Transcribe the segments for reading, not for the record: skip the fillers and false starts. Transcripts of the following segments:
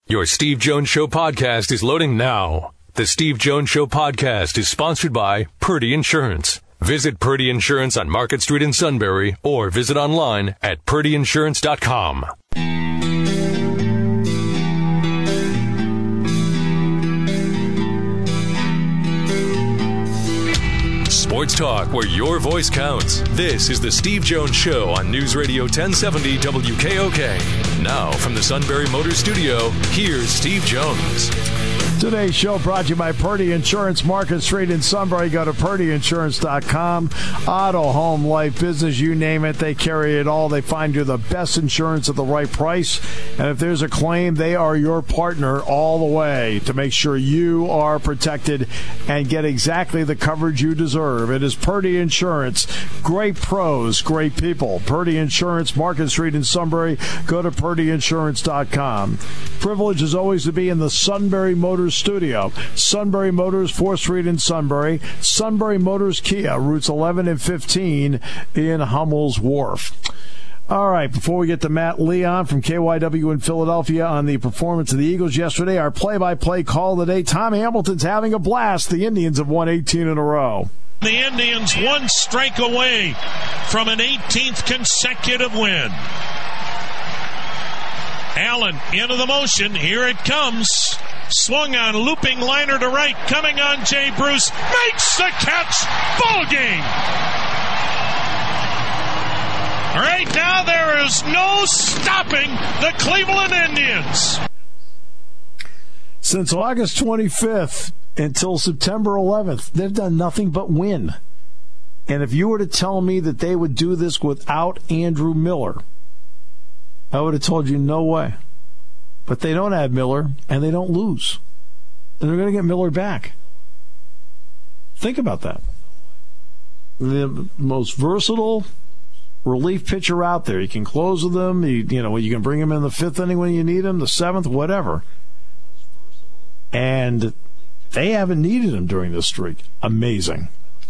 Your Steve Jones Show podcast is loading now. The Steve Jones Show podcast is sponsored by Purdy Insurance. Visit Purdy Insurance on Market Street in Sunbury or visit online at purdyinsurance.com. Sports talk where your voice counts. This is the Steve Jones Show on News Radio 1070 WKOK. Now from the Sunbury Motors Studio, here's Steve Jones. Today's show brought to you by Purdy Insurance, Market Street in Sunbury. Go to purdyinsurance.com. Auto, home, life, business, you name it, they carry it all. They find you the best insurance at the right price. And if there's a claim, they are your partner all the way to make sure you are protected and get exactly the coverage you deserve. It is Purdy Insurance. Great pros, great people. Purdy Insurance, Market Street in Sunbury. Go to purdyinsurance.com. Privilege is always to be in the Sunbury Motors Studio. Sunbury Motors, 4th Street in Sunbury. Sunbury Motors Kia, routes 11 and 15 in Hummel's Wharf. All right, before we get to Matt Leon from KYW in Philadelphia on the performance of the Eagles yesterday, our play-by-play call of the day. Tom Hamilton's having a blast. The Indians have won 18 in a row. The Indians one strike away from an 18th consecutive win. Allen into the motion. Here it comes. Swung on, looping liner to right. Coming on, Jay Bruce. Makes the catch. Ball game. All right, now there is no stopping the Cleveland Indians. Since August 25th until September 11th, they've done nothing but win. And if you were to tell me that they would do this without Andrew Miller, I would have told you no way. But they don't add Miller, and they don't lose. And they're going to get Miller back. Think about that. The most versatile relief pitcher out there. You can close with him. You can bring him in the 5th inning when you need him, the 7th, whatever. And they haven't needed him during this streak. Amazing.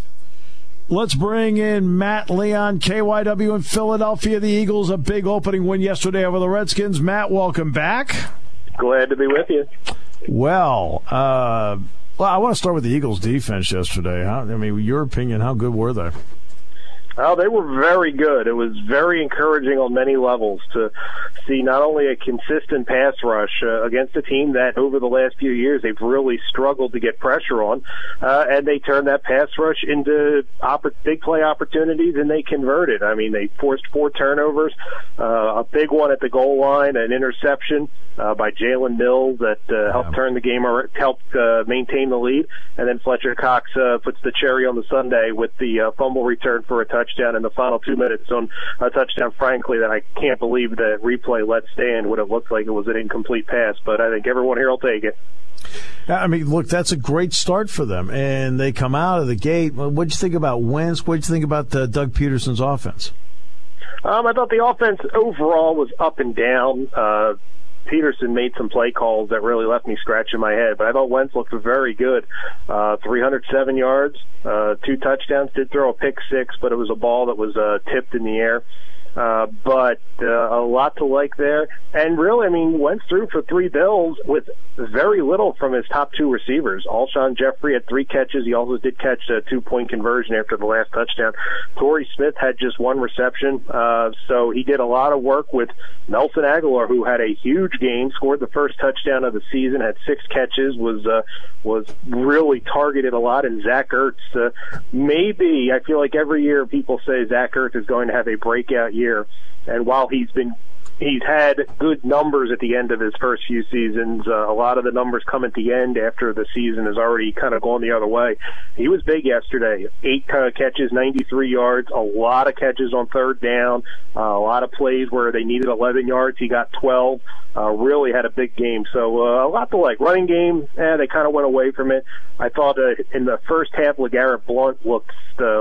Let's bring in Matt Leon, KYW in Philadelphia. The Eagles, a big opening win yesterday over the Redskins. Matt, welcome back. Glad to be with you. Well, I want to start with the Eagles' defense yesterday. Your opinion, how good were they? Oh, they were very good. It was very encouraging on many levels to see not only a consistent pass rush against a team that over the last few years they've really struggled to get pressure on, and they turned that pass rush into big play opportunities, and they converted. I mean, they forced 4 turnovers, a big one at the goal line, an interception by Jalen Mills that helped turn the game, or helped maintain the lead, and then Fletcher Cox puts the cherry on the sundae with the fumble return for a touchdown in the final 2 minutes on a touchdown, frankly, that I can't believe the replay let stand what it looked like it was an incomplete pass, but I think everyone here will take it. I mean, look, that's a great start for them, and they come out of the gate. What'd you think about Wentz? What'd you think about Doug Peterson's offense? I thought the offense overall was up and down. Peterson made some play calls that really left me scratching my head, but I thought Wentz looked very good. 307 yards, 2 touchdowns, did throw a pick 6, but it was a ball that was tipped in the air. But a lot to like there. And really, I mean, went through for 3 Bills with very little from his top 2 receivers. Alshon Jeffrey had 3 catches. He also did catch a 2-point conversion after the last touchdown. Torrey Smith had just 1 reception. So he did a lot of work with Nelson Aguilar, who had a huge game, scored the first touchdown of the season, had 6 catches, was really targeted a lot. And Zach Ertz, maybe, I feel like every year people say Zach Ertz is going to have a breakout year. And while he's had good numbers at the end of his first few seasons, a lot of the numbers come at the end after the season has already kind of gone the other way. He was big yesterday. 8 catches, 93 yards, a lot of catches on 3rd down, a lot of plays where they needed 11 yards. He got 12. Really had a big game. So a lot to like. Running game, they kind of went away from it. I thought in the first half, LeGarrette Blount looked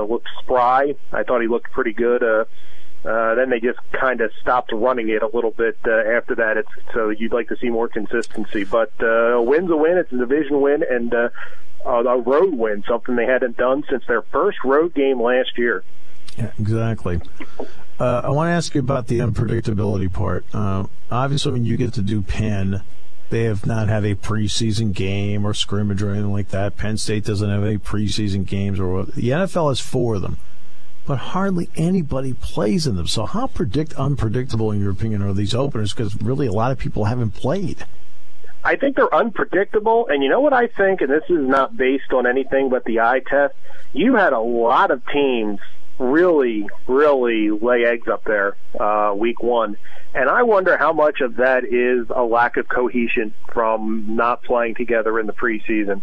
spry. I thought he looked pretty good. Then they just kind of stopped running it a little bit after that. So you'd like to see more consistency. But a win's a win. It's a division win and a road win, something they hadn't done since their first road game last year. Yeah, exactly. I want to ask you about the unpredictability part. Obviously, when you get to do Penn, They have not had a preseason game or scrimmage or anything like that. Penn State doesn't have any preseason games. The NFL has 4 of them, but hardly anybody plays in them. So how unpredictable, in your opinion, are these openers? Because really a lot of people haven't played. I think they're unpredictable, and you know what I think, and this is not based on anything but the eye test, you had a lot of teams really, really lay eggs up there week 1, and I wonder how much of that is a lack of cohesion from not playing together in the preseason.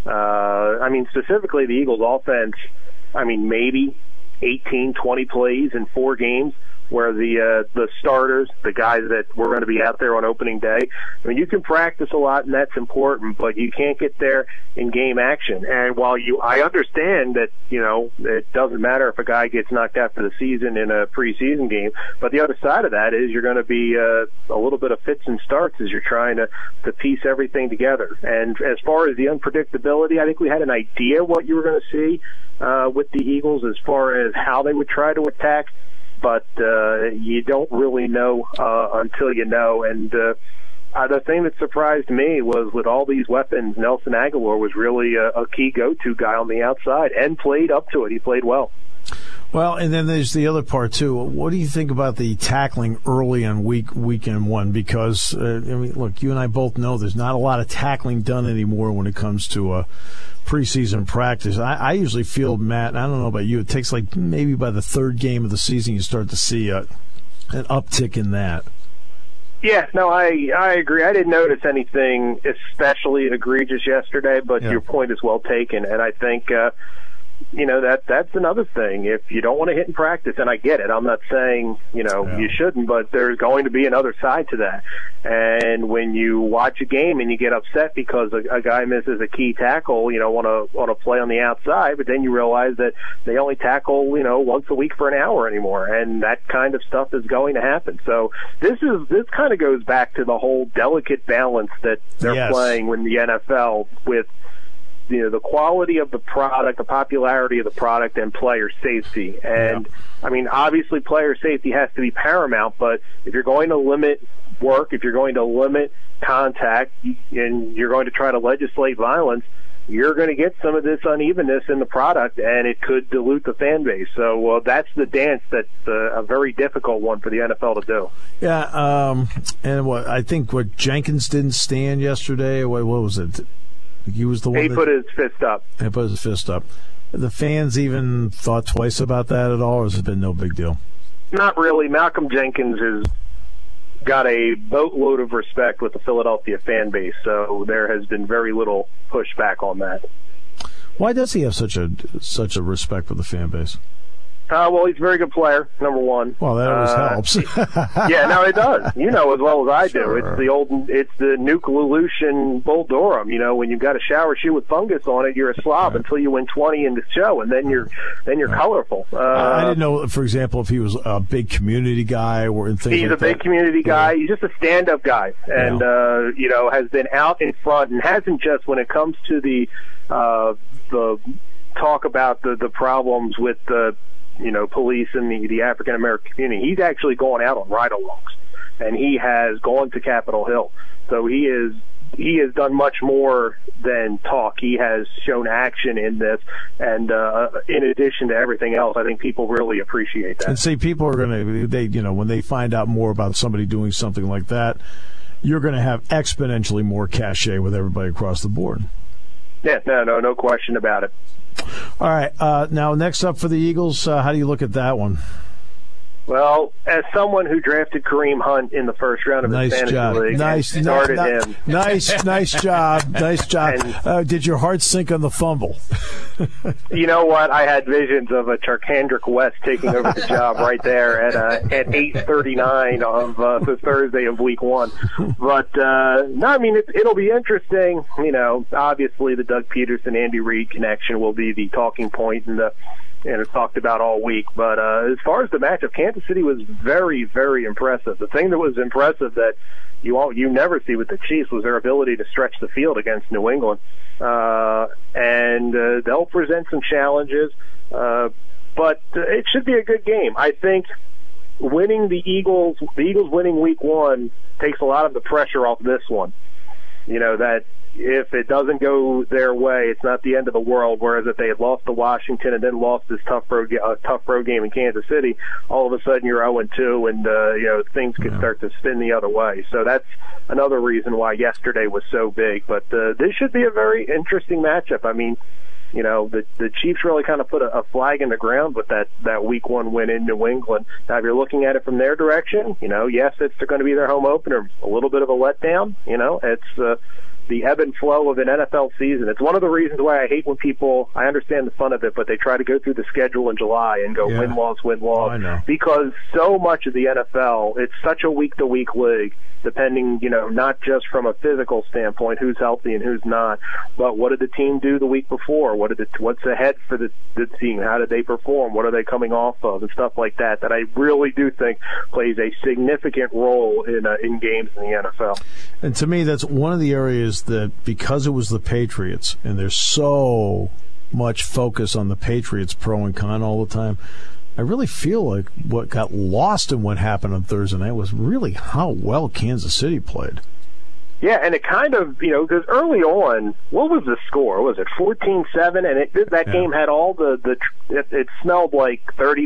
I mean, specifically the Eagles' offense, I mean, maybe 18, 20 plays in 4 games, where the starters, the guys that were going to be out there on opening day, I mean, you can practice a lot, and that's important, but you can't get there in game action. And while I understand that, you know, it doesn't matter if a guy gets knocked out for the season in a preseason game, but the other side of that is you're going to be a little bit of fits and starts as you're trying to piece everything together. And as far as the unpredictability, I think we had an idea what you were going to see with the Eagles as far as how they would try to attack, but you don't really know until you know. And the thing that surprised me was with all these weapons, Nelson Aguilar was really a key go-to guy on the outside and played up to it. He played well. Well, and then there's the other part, too. What do you think about the tackling early on weekend 1? Because, I mean, look, you and I both know there's not a lot of tackling done anymore when it comes to preseason practice. I usually feel, Matt, I don't know about you, it takes like maybe by the 3rd game of the season you start to see an uptick in that. Yeah, no, I agree. I didn't notice anything especially egregious yesterday, but your point is well taken, and I think you know, that's another thing. If you don't want to hit in practice, and I get it, I'm not saying, you know, you shouldn't, but there's going to be another side to that. And when you watch a game and you get upset because a guy misses a key tackle, you know, on a play on the outside, but then you realize that they only tackle, you know, once a week for an hour anymore, and that kind of stuff is going to happen. So this kind of goes back to the whole delicate balance that they're playing in the NFL with, you know, the quality of the product, the popularity of the product, and player safety. And, I mean, obviously player safety has to be paramount, but if you're going to limit work, if you're going to limit contact, and you're going to try to legislate violence, you're going to get some of this unevenness in the product, and it could dilute the fan base. So that's the dance that's a very difficult one for the NFL to do. Yeah, and I think Jenkins didn't stand yesterday. What was it? He was the one. He put his fist up. He put his fist up. The fans even thought twice about that at all, or has it been no big deal? Not really. Malcolm Jenkins has got a boatload of respect with the Philadelphia fan base, so there has been very little pushback on that. Why does he have such a respect for the fan base? Well, he's a very good player, number one. Well, that always helps. Yeah, no, it does. You know as well as I do. Sure. It's the Nuke-Lelushin Bull Durham. You know, when you've got a shower shoe with fungus on it, you're a slob until you win 20 in the show, and then you're colorful. I didn't know, for example, if he was a big community guy or things. He's a big community guy. He's just a stand-up guy, and you know, has been out in front and hasn't just when it comes to the talk about the problems with the police and the African American community. He's actually gone out on ride-alongs, and he has gone to Capitol Hill. So he has done much more than talk. He has shown action in this, and in addition to everything else, I think people really appreciate that. And see, people are going to, when they find out more about somebody doing something like that, you're going to have exponentially more cachet with everybody across the board. Yeah, no question about it. All right. Now, next up for the Eagles, how do you look at that one? Well, as someone who drafted Kareem Hunt in the first round of his fantasy league, started him. Nice job. And, did your heart sink on the fumble? You know what? I had visions of a Charkandrick West taking over the job right there at 8:39 of the Thursday of Week 1. But no, I mean it'll be interesting. Obviously the Doug Peterson Andy Reid connection will be the talking point and it's talked about all week. But as far as the matchup, Kansas City was very, very impressive. The thing that was impressive that you never see with the Chiefs was their ability to stretch the field against New England. And they'll present some challenges, but it should be a good game. I think winning the Eagles winning Week 1 takes a lot of the pressure off this one. that if it doesn't go their way, it's not the end of the world. Whereas if they had lost to Washington and then lost this tough road game in Kansas City, all of a sudden you're 0-2, and things could start to spin the other way. So that's another reason why yesterday was so big. But this should be a very interesting matchup. I mean, the Chiefs really kind of put a flag in the ground with that Week 1 win in New England. Now, if you're looking at it from their direction, yes, it's going to be their home opener. A little bit of a letdown. It's the ebb and flow of an NFL season. It's one of the reasons why I hate when people, I understand the fun of it, but they try to go through the schedule in July and go win-loss, win-loss. I know. Because so much of the NFL, it's such a week-to-week league, depending, not just from a physical standpoint, who's healthy and who's not, but what did the team do the week before? What's ahead for the team? How did they perform? What are they coming off of? And stuff like that I really do think plays a significant role in games in the NFL. And to me, that's one of the areas that, because it was the Patriots, and there's so much focus on the Patriots pro and con all the time, I really feel like what got lost in what happened on Thursday night was really how well Kansas City played. Yeah, and it kind of, because early on, what was the score? Was it 14-7? And that game had all it smelled like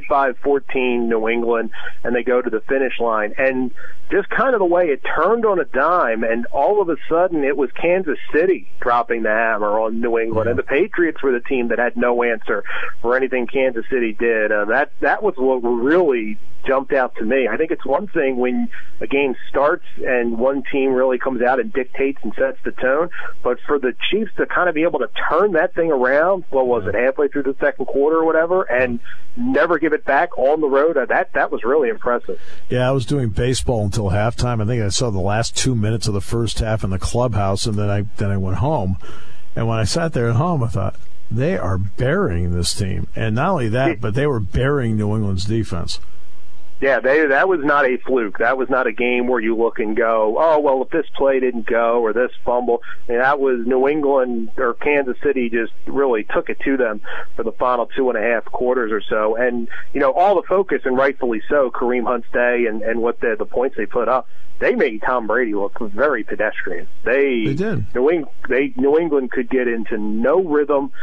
35-14 New England, and they go to the finish line. And just kind of the way it turned on a dime, and all of a sudden it was Kansas City dropping the hammer on New England, and the Patriots were the team that had no answer for anything Kansas City did. That was what really jumped out to me. I think it's one thing when a game starts and one team really comes out and dictates and sets the tone, but for the Chiefs to kind of be able to turn that thing around, halfway through the second quarter or whatever, and never give it back on the road, that was really impressive. Yeah, I was doing baseball until halftime. I think I saw the last 2 minutes of the first half in the clubhouse, and then I went home. And when I sat there at home, I thought, they are burying this team. And not only that, but they were burying New England's defense. Yeah, that was not a fluke. That was not a game where you look and go, oh, well, if this play didn't go or this fumble. And that was New England or Kansas City just really took it to them for the final 2.5 quarters or so. And, all the focus, and rightfully so, Kareem Hunt's day and what the points they put up, they made Tom Brady look very pedestrian. They did. New England could get into no rhythm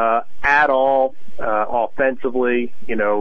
at all offensively.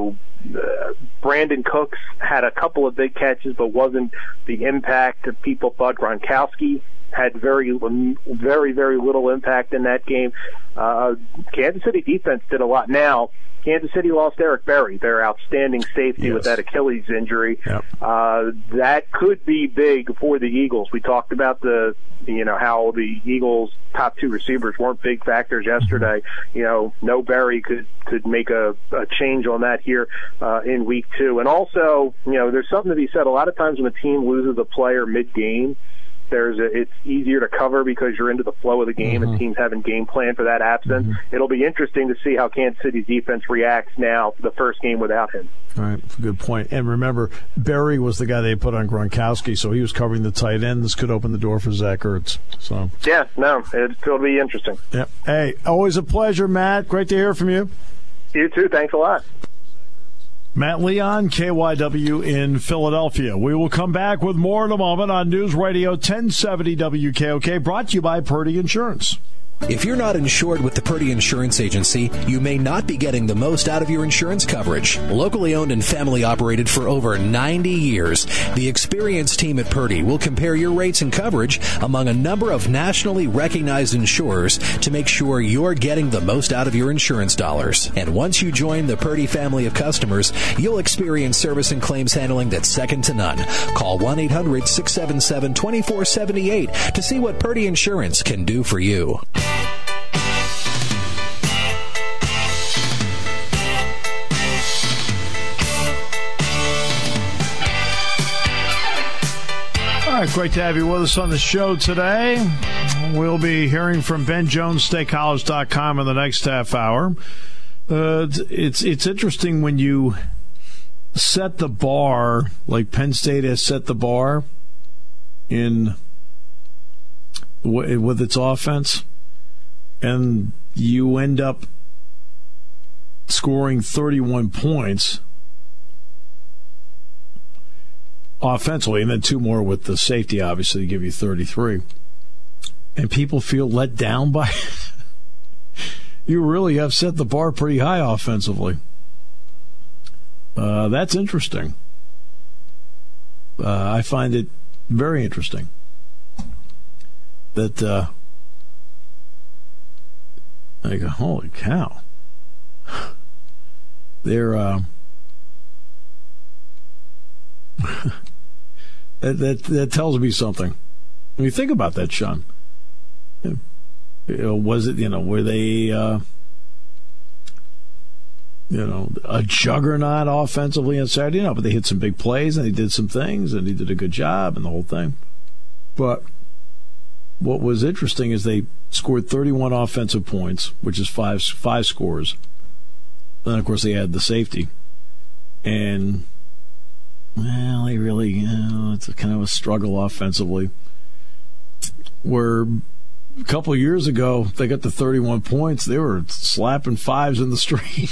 Brandon Cooks had a couple of big catches, but wasn't the impact that people thought. Gronkowski had very, very little impact in that game. Kansas City defense did a lot. Now, Kansas City lost Eric Berry, their outstanding safety, with that Achilles injury. Yep. That could be big for the Eagles. We talked about how the Eagles' top 2 receivers weren't big factors yesterday. No Berry could make a change on that here in Week 2. And also, there's something to be said. A lot of times when a team loses a player mid-game, it's easier to cover because you're into the flow of the game and teams haven't game plan for that absence. It'll be interesting to see how Kansas City's defense reacts now to the first game without him. All right, good point. And remember, Berry was the guy they put on Gronkowski, so he was covering the tight end. This could open the door for Zach Ertz. So it'll be interesting. Yeah. Hey, always a pleasure, Matt. Great to hear from you. You too. Thanks a lot. Matt Leon, KYW in Philadelphia. We will come back with more in a moment on News Radio 1070 WKOK, brought to you by Purdy Insurance. If you're not insured with the Purdy Insurance Agency, you may not be getting the most out of your insurance coverage. Locally owned and family operated for over 90 years, the experienced team at Purdy will compare your rates and coverage among a number of nationally recognized insurers to make sure you're getting the most out of your insurance dollars. And once you join the Purdy family of customers, you'll experience service and claims handling that's second to none. Call 1-800-677-2478 to see what Purdy Insurance can do for you. All right, great to have you with us on the show today. We'll be hearing from Ben Jones, StateCollege.com in the next half hour. It's interesting when you set the bar, like Penn State has set the bar with its offense, and you end up scoring 31 points offensively, and then 2 more with the safety, obviously, to give you 33. and people feel let down by it, you really have set the bar pretty high offensively. That's interesting. I find it very interesting that I go, holy cow. They're that tells me something. When you think about that, Sean, was it, were they a juggernaut offensively on Saturday? No, but they hit some big plays and they did some things and he did a good job and the whole thing. But what was interesting is they scored 31 offensive points, which is five scores. Then, of course, they had the safety. And, well, they really, it's kind of a struggle offensively. Where a couple of years ago, they got to 31 points. They were slapping fives in the street.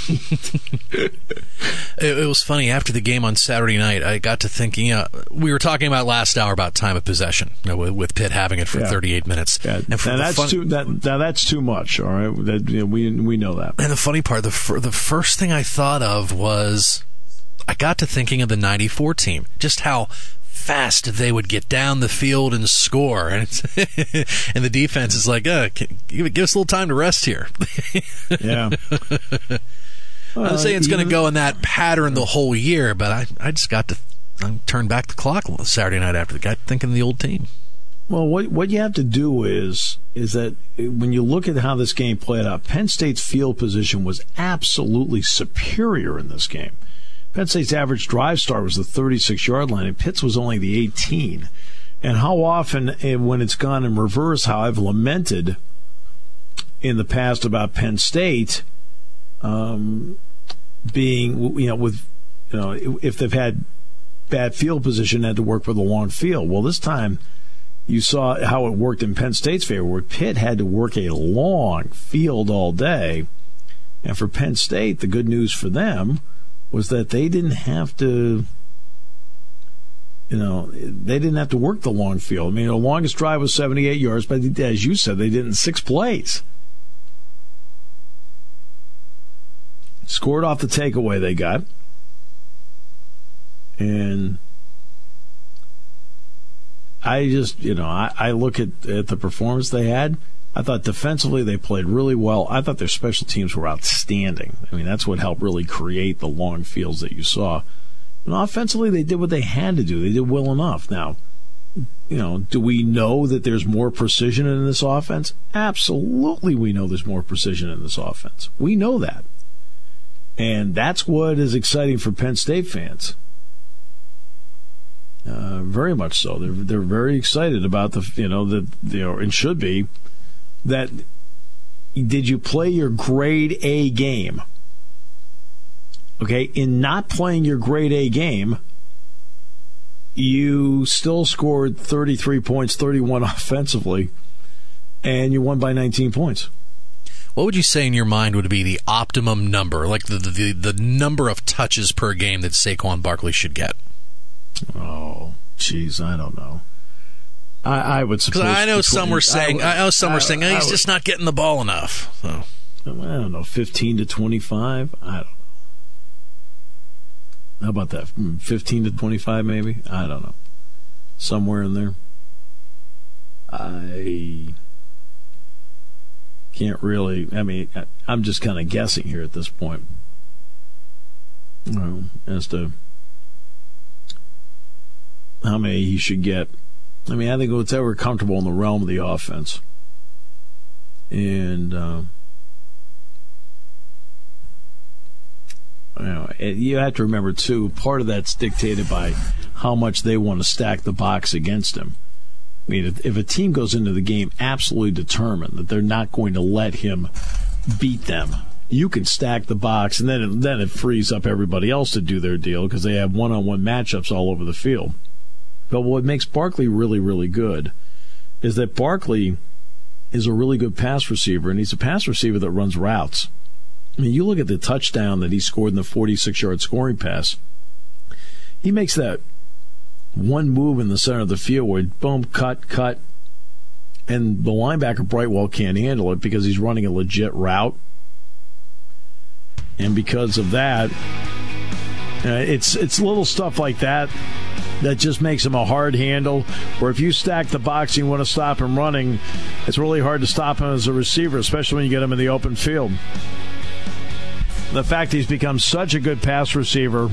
It was funny. After the game on Saturday night, I got to thinking, we were talking about last hour about time of possession, with Pitt having it for 38 minutes. Yeah. And that's too much, all right? We know that. And the funny part, the first thing I thought of was I got to thinking of the 94 team, just how fast they would get down the field and score, and the defense is like, give us a little time to rest here. Yeah. I'm saying it's going to go in that pattern the whole year, but I just got to turn back the clock Saturday night after the guy thinking of the old team. Well, what you have to do is that when you look at how this game played out, Penn State's field position was absolutely superior in this game. Penn State's average drive start was the 36-yard line, and Pitt's was only the 18. And how often, when it's gone in reverse, how I've lamented in the past about Penn State being, if they've had bad field position, had to work with a long field. Well, this time you saw how it worked in Penn State's favor, where Pitt had to work a long field all day. And for Penn State, the good news for them was that they didn't have to, they didn't have to work the long field. I mean, the longest drive was 78 yards, but as you said, they did it in 6 plays. Scored off the takeaway they got. And I just, I look at the performance they had. I thought defensively they played really well. I thought their special teams were outstanding. I mean, that's what helped really create the long fields that you saw. And offensively, they did what they had to do. They did well enough. Now, do we know that there's more precision in this offense? Absolutely, we know there's more precision in this offense. We know that. And that's what is exciting for Penn State fans. Very much so. They're very excited about and should be, that did you play your grade A game? Okay, in not playing your grade A game, you still scored 33 points, 31 offensively, and you won by 19 points. What would you say in your mind would be the optimum number, like the number of touches per game that Saquon Barkley should get? Oh, geez, I don't know. I would suppose. Because I know some were saying, he's just not getting the ball enough. So. I don't know, 15 to 25. I don't know. How about that? 15 to 25, maybe. I don't know. Somewhere in there. I can't really. I mean, I'm just kind of guessing here at this point. As to how many he should get. I mean, I think it's ever comfortable in the realm of the offense. And, you have to remember, too, part of that's dictated by how much they want to stack the box against him. I mean, if a team goes into the game absolutely determined that they're not going to let him beat them, you can stack the box, and then it frees up everybody else to do their deal because they have one-on-one matchups all over the field. But what makes Barkley really, really good is that Barkley is a really good pass receiver, and he's a pass receiver that runs routes. I mean, you look at the touchdown that he scored in the 46-yard scoring pass. He makes that one move in the center of the field where boom, cut, And the linebacker, Brightwell, can't handle it because he's running a legit route. And because of that, it's little stuff like that just makes him a hard handle. Where if you stack the box and you want to stop him running, it's really hard to stop him as a receiver, especially when you get him in the open field. The fact he's become such a good pass receiver,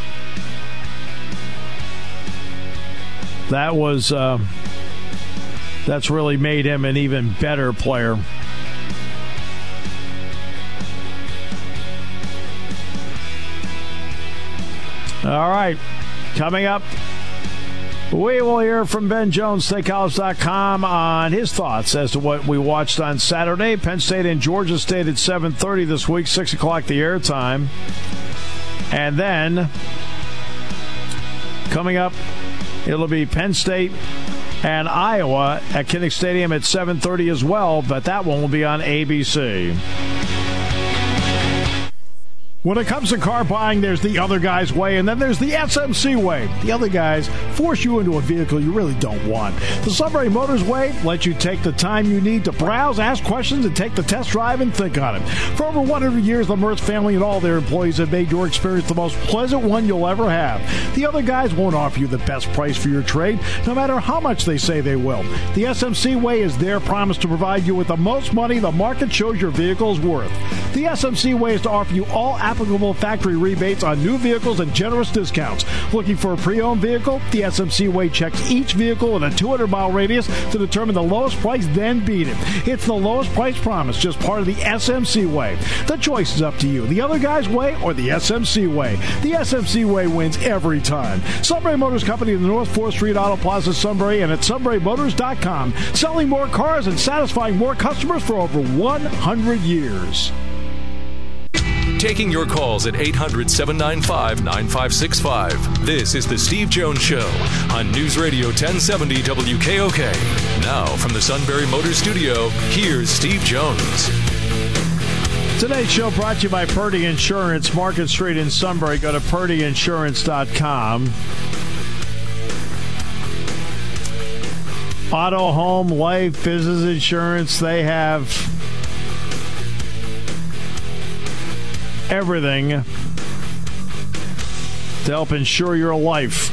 that's really made him an even better player. All right, coming up, we will hear from Ben Jones, StateCollege.com, on his thoughts as to what we watched on Saturday. Penn State and Georgia State at 7:30 this week, 6 o'clock the airtime. And then, coming up, it'll be Penn State and Iowa at Kinnick Stadium at 7:30 as well, but that one will be on ABC. When it comes to car buying, there's the other guy's way, and then there's the SMC way. The other guys force you into a vehicle you really don't want. The Sunbury Motors way lets you take the time you need to browse, ask questions, and take the test drive and think on it. For over 100 years, the Mertz family and all their employees have made your experience the most pleasant one you'll ever have. The other guys won't offer you the best price for your trade, no matter how much they say they will. The SMC way is their promise to provide you with the most money the market shows your vehicle is worth. The SMC way is to offer you all applicable factory rebates on new vehicles and generous discounts. Looking for a pre-owned vehicle? The SMC way checks each vehicle in a 200-mile radius to determine the lowest price, then beat it. It's the lowest price promise, just part of the SMC way. The choice is up to you. The other guy's way or the SMC way. The SMC way wins every time. Sunbury Motors Company in the North 4th Street Auto Plaza, Sunbury, and at sunburymotors.com. Selling more cars and satisfying more customers for over 100 years. Taking your calls at 800-795-9565. This is the Steve Jones Show on News Radio 1070 WKOK. Now from the Sunbury Motors Studio, here's Steve Jones. Today's show brought to you by Purdy Insurance, Market Street in Sunbury. Go to purdyinsurance.com. Auto, home, life, business insurance, they have everything to help insure your life.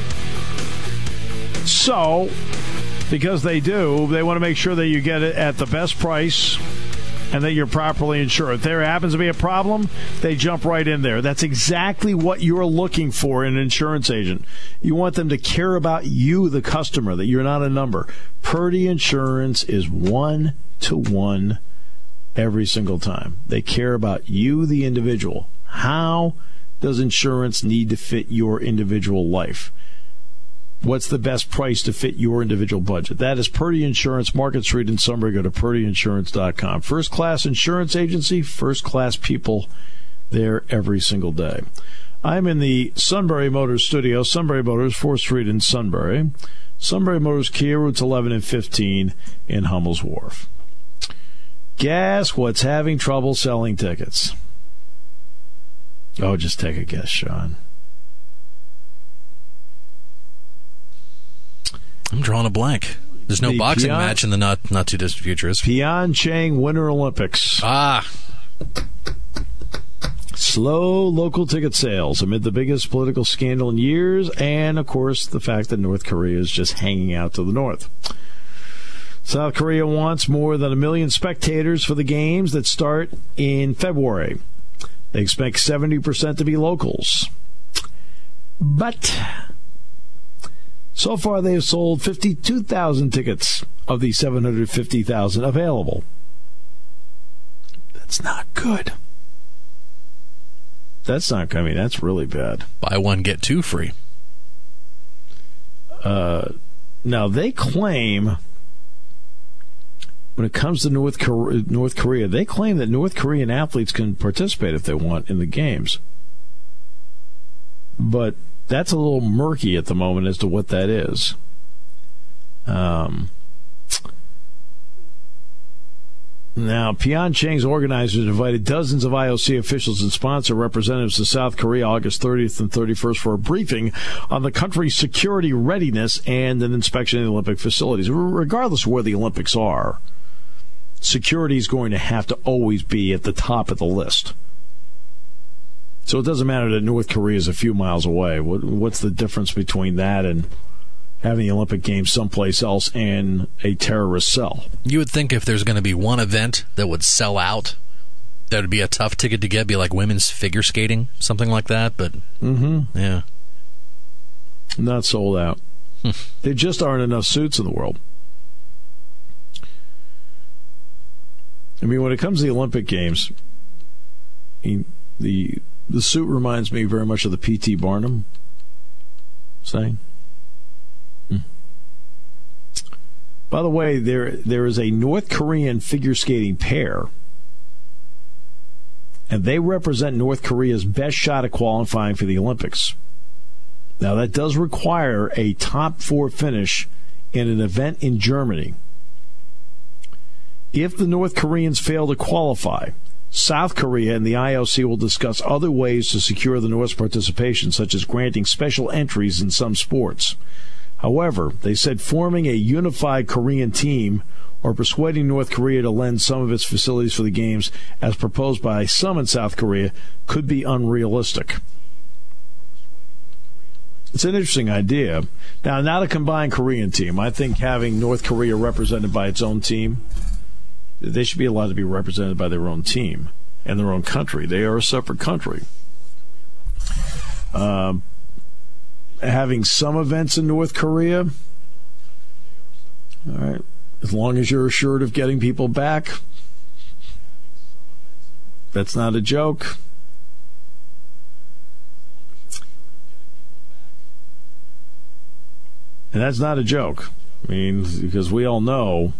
So, because they do, they want to make sure that you get it at the best price and that you're properly insured. If there happens to be a problem, they jump right in there. That's exactly what you're looking for in an insurance agent. You want them to care about you, the customer, that you're not a number. Purdy Insurance is 1-to-1 every single time. They care about you, the individual. How does insurance need to fit your individual life? What's the best price to fit your individual budget? That is Purdy Insurance, Market Street in Sunbury. Go to purdyinsurance.com. First-class insurance agency, first-class people there every single day. I'm in the Sunbury Motors studio, Sunbury Motors, 4th Street in Sunbury. Sunbury Motors, Kia, routes 11 and 15 in Hummel's Wharf. Guess what's having trouble selling tickets? Oh, just take a guess, Sean. I'm drawing a blank. There's no boxing match in the not too distant future. Pyeongchang Winter Olympics. Slow local ticket sales amid the biggest political scandal in years, and, of course, the fact that North Korea is just hanging out to the north. South Korea wants more than 1 million spectators for the games that start in February. They expect 70% to be locals. But so far they have sold 52,000 tickets of the 750,000 available. That's not good. That's not coming. That's really bad. Buy one, get two free. Now, they claim, when it comes to North Korea, they claim that North Korean athletes can participate if they want in the games. But that's a little murky at the moment as to what that is. Now, Pyeongchang's organizers invited dozens of IOC officials and sponsor representatives to South Korea August 30th and 31st for a briefing on the country's security readiness and an inspection of the Olympic facilities. Regardless of where the Olympics are, security is going to have to always be at the top of the list. So it doesn't matter that North Korea is a few miles away. What's the difference between that and having the Olympic Games someplace else and a terrorist cell? You would think if there's going to be one event that would sell out, that would be a tough ticket to get, be like women's figure skating, something like that. But, yeah. Not sold out. There just aren't enough suits in the world. I mean, when it comes to the Olympic Games, the suit reminds me very much of the P.T. Barnum saying. By the way, there is a North Korean figure skating pair, and they represent North Korea's best shot at qualifying for the Olympics. Now, that does require a top 4 finish in an event in Germany. If the North Koreans fail to qualify, South Korea and the IOC will discuss other ways to secure the North's participation, such as granting special entries in some sports. However, they said forming a unified Korean team or persuading North Korea to lend some of its facilities for the Games, as proposed by some in South Korea, could be unrealistic. It's an interesting idea. Now, not a combined Korean team. I think having North Korea represented by its own team, they should be allowed to be represented by their own team and their own country. They are a separate country. Having some events in North Korea, all right, as long as you're assured of getting people back, that's not a joke. And that's not a joke. I mean, because we all know,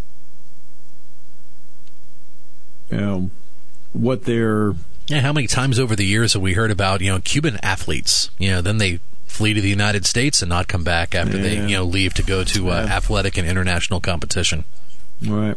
what they're... Yeah, how many times over the years have we heard about, Cuban athletes, then they flee to the United States and not come back after they, leave to go to athletic and international competition. All right.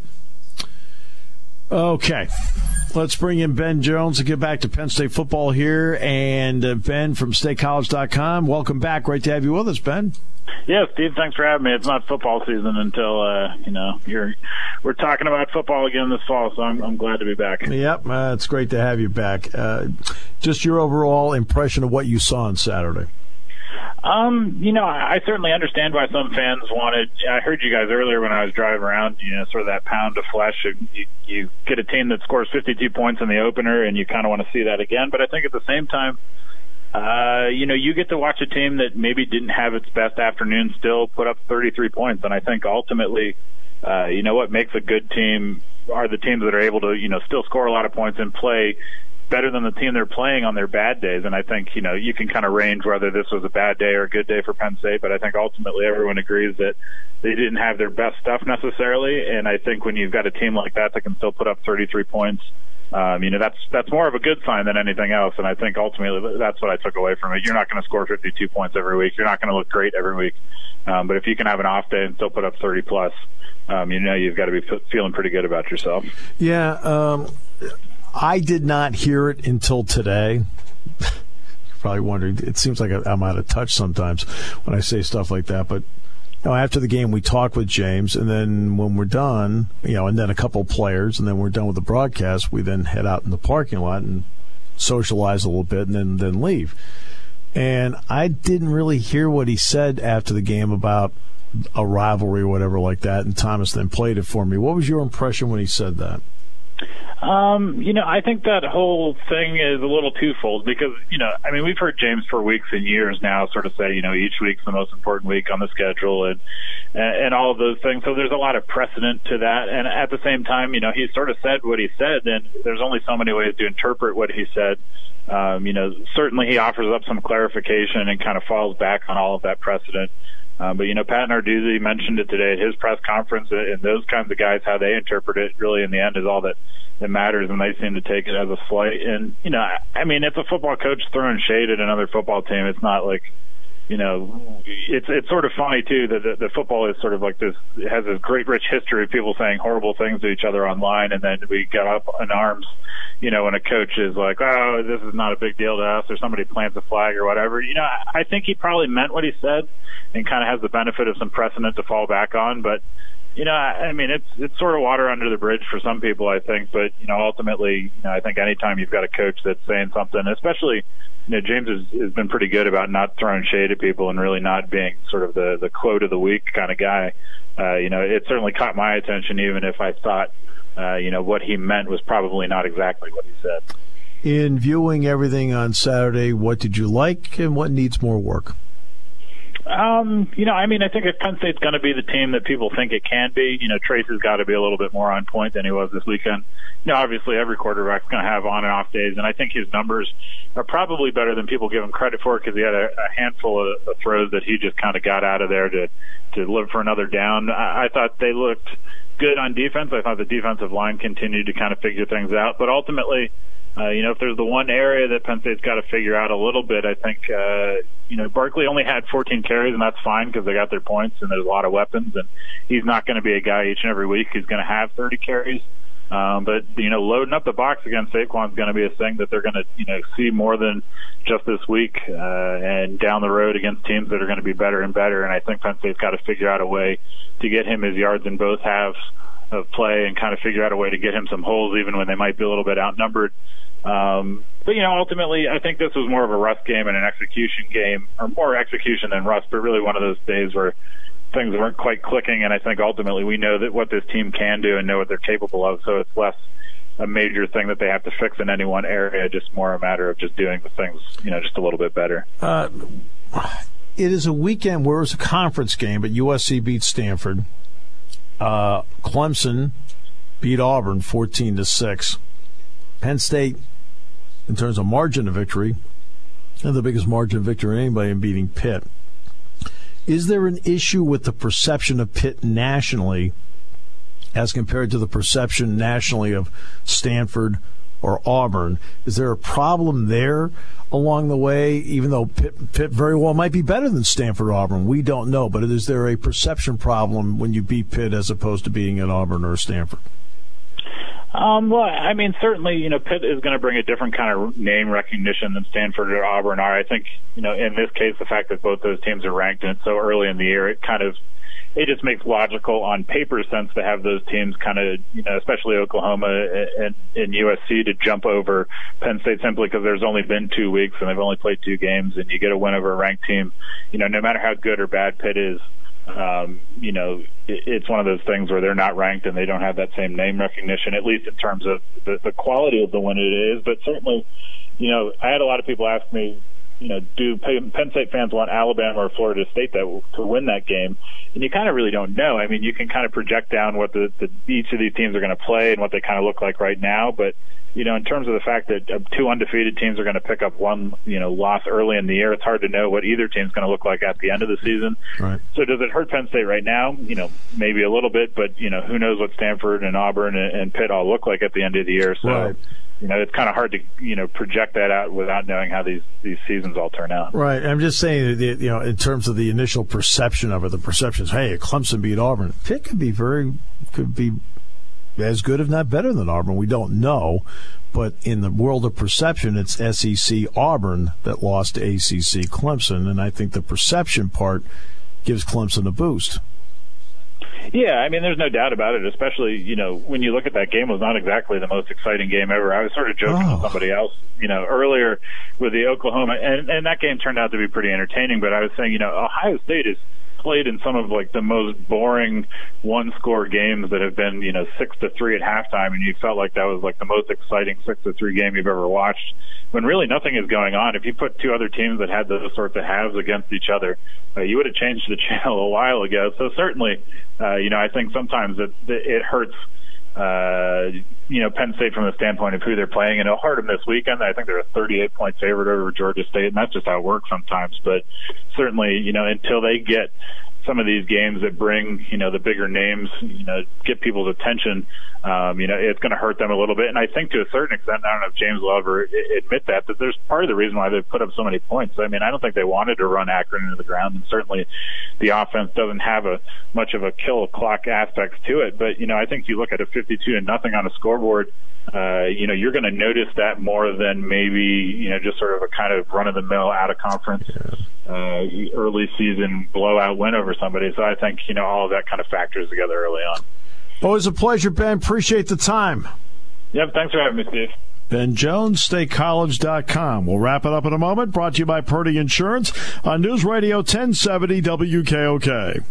Okay. Let's bring in Ben Jones to get back to Penn State football here. And Ben from statecollege.com. Welcome back. Great to have you with us, Ben. Yeah, Steve, thanks for having me. It's not football season until, we're talking about football again this fall, so I'm glad to be back. Yep, it's great to have you back. Just your overall impression of what you saw on Saturday. I certainly understand why some fans wanted. I heard you guys earlier when I was driving around, sort of that pound of flesh. You get a team that scores 52 points in the opener, and you kind of want to see that again. But I think at the same time, you get to watch a team that maybe didn't have its best afternoon still put up 33 points. And I think ultimately, what makes a good team are the teams that are able to, still score a lot of points and play better than the team they're playing on their bad days. And I think, you can kind of range whether this was a bad day or a good day for Penn State, but I think ultimately everyone agrees that they didn't have their best stuff necessarily. And I think when you've got a team like that can still put up 33 points, that's more of a good sign than anything else. And I think ultimately that's what I took away from it. You're not going to score 52 points every week. You're not going to look great every week. But if you can have an off day and still put up 30 plus, you've got to be feeling pretty good about yourself. Yeah. I did not hear it until today. You're probably wondering, it seems like I'm out of touch sometimes when I say stuff like that. But after the game, we talked with James, and then when we're done, and then a couple of players, and then we're done with the broadcast, we then head out in the parking lot and socialize a little bit and then leave. And I didn't really hear what he said after the game about a rivalry or whatever like that, and Thomas then played it for me. What was your impression when he said that? I think that whole thing is a little twofold because, we've heard James for weeks and years now sort of say, each week's the most important week on the schedule and all of those things. So there's a lot of precedent to that. And at the same time, he sort of said what he said, and there's only so many ways to interpret what he said. Certainly he offers up some clarification and kind of falls back on all of that precedent. But Pat Narduzzi mentioned it today at his press conference, and those kinds of guys, how they interpret it really in the end is all that matters, and they seem to take it as a slight. And, it's a football coach throwing shade at another football team. It's not like, it's sort of funny too that the football is sort of like this. It has this great rich history of people saying horrible things to each other online, and then we get up in arms, when a coach is like, "Oh, this is not a big deal to us," or somebody plants a flag or whatever. I think he probably meant what he said, and kind of has the benefit of some precedent to fall back on. But it's sort of water under the bridge for some people, I think. But ultimately, I think anytime you've got a coach that's saying something, especially. James has been pretty good about not throwing shade at people and really not being sort of the quote of the week kind of guy. It certainly caught my attention, even if I thought, what he meant was probably not exactly what he said. In viewing everything on Saturday, what did you like and what needs more work? I think if Penn State's going to be the team that people think it can be, Trace has got to be a little bit more on point than he was this weekend. Obviously every quarterback's going to have on and off days, and I think his numbers are probably better than people give him credit for because he had a handful of throws that he just kind of got out of there to live for another down. I thought they looked good on defense. I thought the defensive line continued to kind of figure things out, but ultimately, if there's the one area that Penn State's got to figure out a little bit, I think, Barkley only had 14 carries, and that's fine because they got their points and there's a lot of weapons, and he's not going to be a guy each and every week who's going to have 30 carries. But loading up the box against Saquon is going to be a thing that they're going to, see more than just this week, and down the road against teams that are going to be better and better. And I think Penn State's got to figure out a way to get him his yards in both halves of play and kind of figure out a way to get him some holes even when they might be a little bit outnumbered. But ultimately, I think this was more of a rust game and an execution game, or more execution than rust, but really one of those days where things weren't quite clicking. And I think ultimately we know that what this team can do and know what they're capable of. So it's less a major thing that they have to fix in any one area, just more a matter of just doing the things, just a little bit better. It is a weekend where it was a conference game, but USC beat Stanford. Clemson beat Auburn 14-6. Penn State, in terms of margin of victory, had the biggest margin of victory of anybody in beating Pitt. Is there an issue with the perception of Pitt nationally as compared to the perception nationally of Stanford or Auburn? Is there a problem there along the way, even though Pitt very well might be better than Stanford or Auburn? We don't know, but is there a perception problem when you beat Pitt as opposed to being at Auburn or Stanford? Certainly, Pitt is going to bring a different kind of name recognition than Stanford or Auburn are. I think, in this case, the fact that both those teams are ranked and so early in the year, it just makes logical on paper sense to have those teams kind of, especially Oklahoma and USC, to jump over Penn State simply because there's only been 2 weeks and they've only played 2 games, and you get a win over a ranked team. No matter how good or bad Pitt is, it's one of those things where they're not ranked and they don't have that same name recognition, at least in terms of the quality of the win it is. But certainly, I had a lot of people ask me, do Penn State fans want Alabama or Florida State to win that game? And you kind of really don't know. You can kind of project down what each of these teams are going to play and what they kind of look like right now. But, in terms of the fact that 2 undefeated teams are going to pick up one, loss early in the year, it's hard to know what either team's going to look like at the end of the season. Right. So does it hurt Penn State right now? Maybe a little bit, but, who knows what Stanford and Auburn and Pitt all look like at the end of the year. So, right. It's kind of hard to, project that out without knowing how these seasons all turn out. Right. I'm just saying, in terms of the initial perception of it, the perception is, hey, Clemson beat Auburn. Pitt could be as good, if not better than Auburn. We don't know. But in the world of perception, it's SEC Auburn that lost to ACC Clemson. And I think the perception part gives Clemson a boost. Yeah, there's no doubt about it, especially, when you look at that game, it was not exactly the most exciting game ever. I was sort of joking with somebody else, earlier with the Oklahoma, and that game turned out to be pretty entertaining, but I was saying, Ohio State is played in some of the most boring one-score games that have been 6-3 at halftime, and you felt like that was the most exciting 6-3 game you've ever watched, when really nothing is going on. If you put 2 other teams that had those sorts of halves against each other, you would have changed the channel a while ago. So certainly, I think sometimes it hurts Penn State from the standpoint of who they're playing, and it'll hurt them this weekend. I think they're a 38-point favorite over Georgia State, and that's just how it works sometimes. But certainly, until they get some of these games that bring, the bigger names, get people's attention, it's going to hurt them a little bit. And I think to a certain extent, I don't know if James will ever admit that there's part of the reason why they've put up so many points. I mean, I don't think they wanted to run Akron into the ground, and certainly the offense doesn't have much of a kill clock aspect to it. But, I think you look at a 52-0 on a scoreboard, you're going to notice that more than maybe, just sort of a kind of run-of-the-mill out-of-conference early season blowout win over somebody. So I think, all of that kind of factors together early on. Always a pleasure, Ben. Appreciate the time. Yep, thanks for having me, Steve. Ben Jones, statecollege.com. We'll wrap it up in a moment. Brought to you by Purdy Insurance on News Radio 1070 WKOK.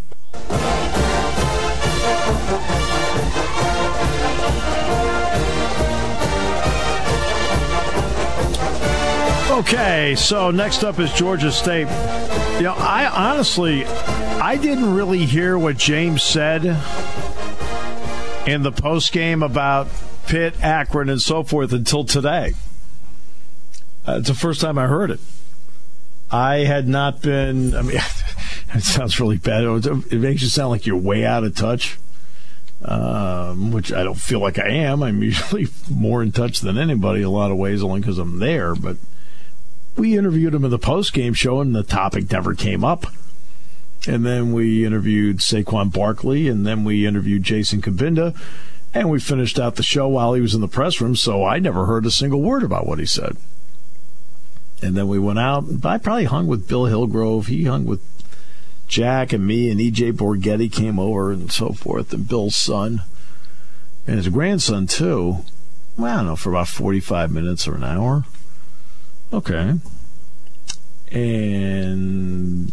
Okay, so next up is Georgia State. I didn't really hear what James said in the postgame about Pitt, Akron, and so forth until today. It's the first time I heard it. I had not been, it sounds really bad. It makes you sound like you're way out of touch, which I don't feel like I am. I'm usually more in touch than anybody in a lot of ways, only because I'm there, but we interviewed him in the post-game show, and the topic never came up. And then we interviewed Saquon Barkley, and then we interviewed Jason Kabinda, and we finished out the show while he was in the press room, so I never heard a single word about what he said. And then we went out. I probably hung with Bill Hillgrove. He hung with Jack and me, and E.J. Borghetti came over and so forth, and Bill's son, and his grandson, too. Well, I don't know, for about 45 minutes or an hour. Okay. And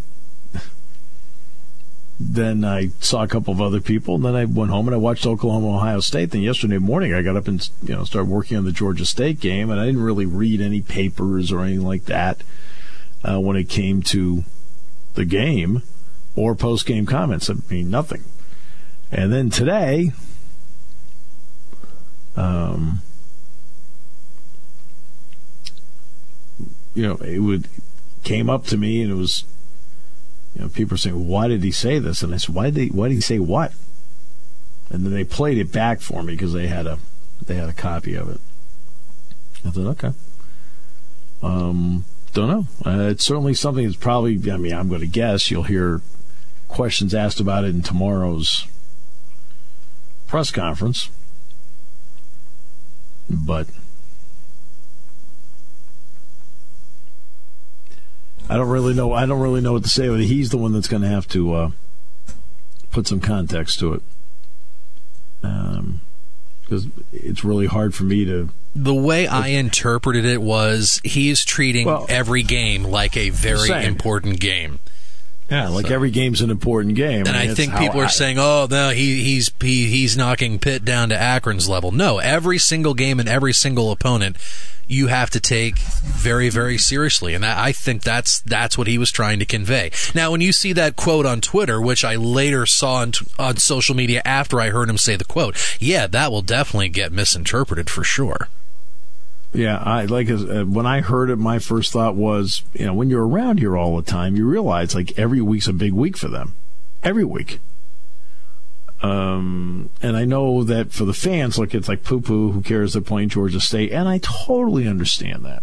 then I saw a couple of other people, and then I went home and I watched Oklahoma-Ohio State. Then yesterday morning I got up and started working on the Georgia State game, and I didn't really read any papers or anything like that when it came to the game or post-game comments. I mean, nothing. And then today, it came up to me, and it was, people were saying, why did he say this? And I said, why did he say what? And then they played it back for me because they had a copy of it. I thought, okay. Don't know. It's certainly something that's probably, I'm going to guess you'll hear questions asked about it in tomorrow's press conference. But I don't really know what to say. But he's the one that's going to have to put some context to it, because it's really hard for me to. The way I interpreted it was he's treating every game like a very important game. Yeah, like every game's an important game. And I think people are saying, "Oh, no, he's knocking Pitt down to Akron's level." No, every single game and every single opponent you have to take very, very seriously. And I think that's what he was trying to convey. Now, when you see that quote on Twitter, which I later saw on social media after I heard him say the quote, yeah, that will definitely get misinterpreted for sure. Yeah, when I heard it, my first thought was, when you're around here all the time, you realize like every week's a big week for them. Every week. And I know that for the fans, look, it's like poo-poo, who cares, they're playing Georgia State, and I totally understand that.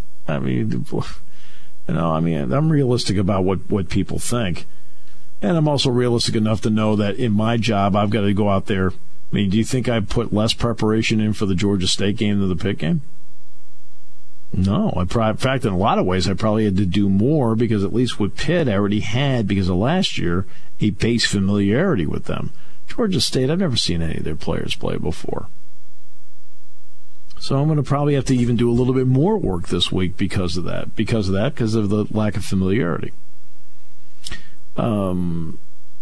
I'm realistic about what people think, and I'm also realistic enough to know that in my job, I've got to go out there. Do you think I put less preparation in for the Georgia State game than the Pitt game? No. In fact, in a lot of ways, I probably had to do more, because at least with Pitt, I already had, because of last year, a base familiarity with them. Georgia State, I've never seen any of their players play before. So I'm going to probably have to even do a little bit more work this week because of that, because of the lack of familiarity. And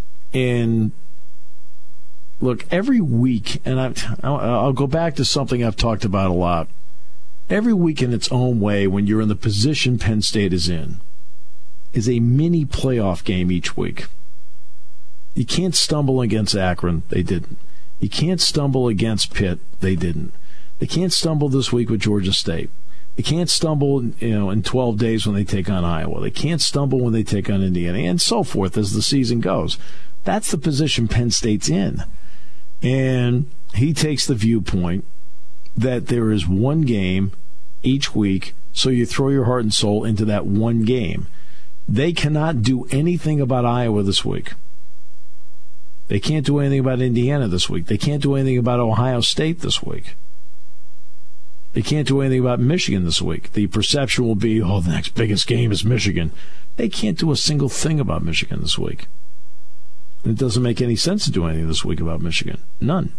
look, every week, and I'll go back to something I've talked about a lot. Every week in its own way, when you're in the position Penn State is in, is a mini playoff game each week. You can't stumble against Akron. They didn't. You can't stumble against Pitt. They didn't. They can't stumble this week with Georgia State. They can't stumble, in 12 days when they take on Iowa. They can't stumble when they take on Indiana, and so forth as the season goes. That's the position Penn State's in. And he takes the viewpoint that there is one game each week, so you throw your heart and soul into that one game. They cannot do anything about Iowa this week. They can't do anything about Indiana this week. They can't do anything about Ohio State this week. They can't do anything about Michigan this week. The perception will be, the next biggest game is Michigan. They can't do a single thing about Michigan this week. It doesn't make any sense to do anything this week about Michigan. None.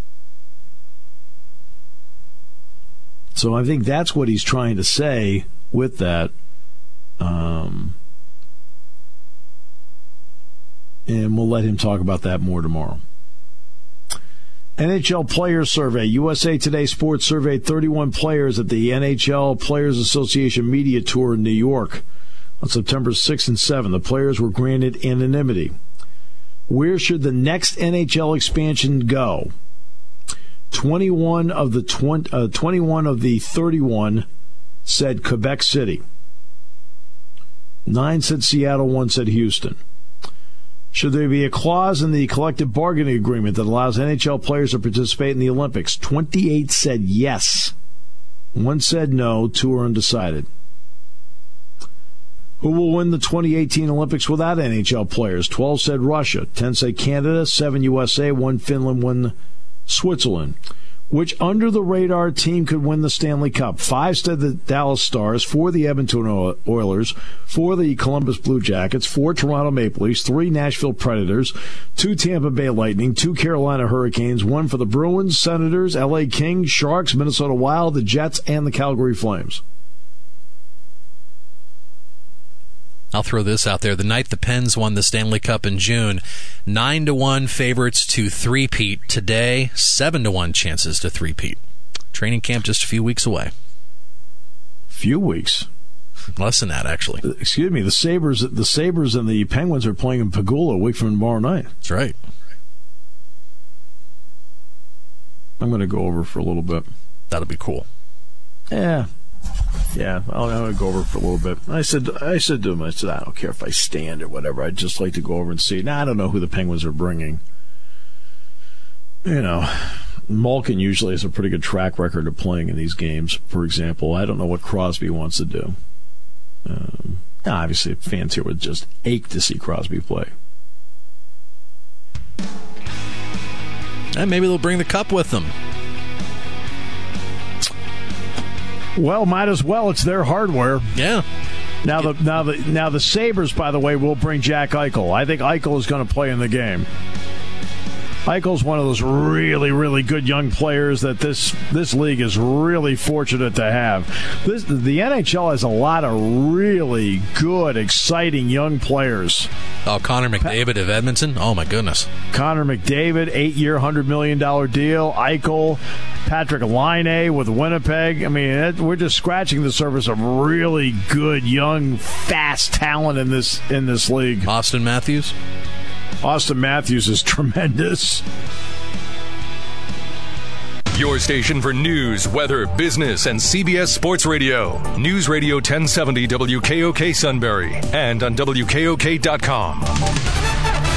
So I think that's what he's trying to say with that. And we'll let him talk about that more tomorrow. NHL Players Survey. USA Today Sports surveyed 31 players at the NHL Players Association Media Tour in New York on September 6 and 7. The players were granted anonymity. Where should the next NHL expansion go? 21 of the 31 said Quebec City. 9 said Seattle, 1 said Houston. Should there be a clause in the collective bargaining agreement that allows NHL players to participate in the Olympics? 28 said yes. 1 said no. 2 are undecided. Who will win the 2018 Olympics without NHL players? 12 said Russia. 10 said Canada. 7 USA. 1 Finland. 1 Switzerland. Which under-the-radar team could win the Stanley Cup? 5 said the Dallas Stars, 4 the Edmonton Oilers, 4 the Columbus Blue Jackets, 4 Toronto Maple Leafs, 3 Nashville Predators, 2 Tampa Bay Lightning, 2 Carolina Hurricanes, 1 for the Bruins, Senators, LA Kings, Sharks, Minnesota Wild, the Jets, and the Calgary Flames. I'll throw this out there. The night the Pens won the Stanley Cup in June, 9-1 favorites to three-peat. Today, 7-1 chances to three-peat. Training camp just a few weeks away. Few weeks? Less than that, actually. Excuse me. The Sabres and the Penguins are playing in Pagula a week from tomorrow night. That's right. I'm going to go over for a little bit. That'll be cool. Yeah, I'm going to go over for a little bit. I said to him, I don't care if I stand or whatever. I'd just like to go over and see. Now, I don't know who the Penguins are bringing. You know, Malkin usually has a pretty good track record of playing in these games, for example. I don't know what Crosby wants to do. Obviously, fans here would just ache to see Crosby play. And maybe they'll bring the cup with them. Well, might as well. It's their hardware. Yeah. Now the Sabres, by the way, will bring Jack Eichel. I think Eichel is going to play in the game. Eichel's one of those really, really good young players that this league is really fortunate to have. The NHL has a lot of really good, exciting young players. Oh, Connor McDavid of Edmonton? Oh, my goodness. Connor McDavid, 8-year, $100 million deal. Eichel, Patrick Laine with Winnipeg. I mean, we're just scratching the surface of really good, young, fast talent in this league. Austin Matthews? Austin Matthews is tremendous. Your station for news, weather, business, and CBS Sports Radio. News Radio 1070 WKOK Sunbury and on WKOK.com.